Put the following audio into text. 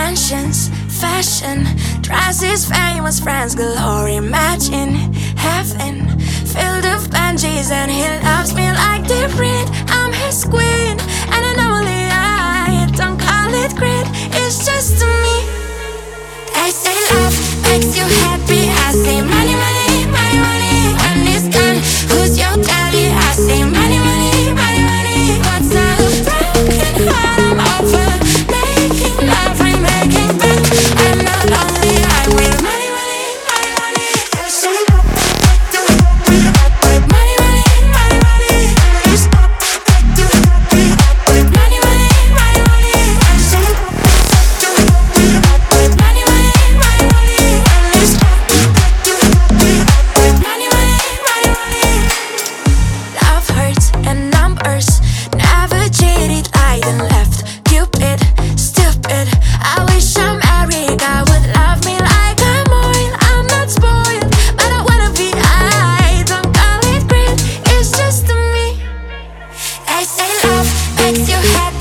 mansions, fashion, dresses, famous friends galore. Imagine heaven filled with Benjis, and he loves me like different. I'm his queen, and anomaly. I don't call it greed, it's just me. They say love makes you happy. I say money, money, money, money. When it's done, who's your daddy? I say money, money, money, money. What's a broken heart? I'm over making love, remaking back. I'm not lonely, I will money, money, money, money. They say money, money, money, money. It's money, money, money, money. I say money, money, money, money. It's money, money, money. Love hurts and numbers, never cheated, I then left. Cupid, stupid. I wish I'm Eric, I would love me like I'm oil. I'm not spoiled, but I wanna be. I don't call it greed, it's just me. They say love makes you happy.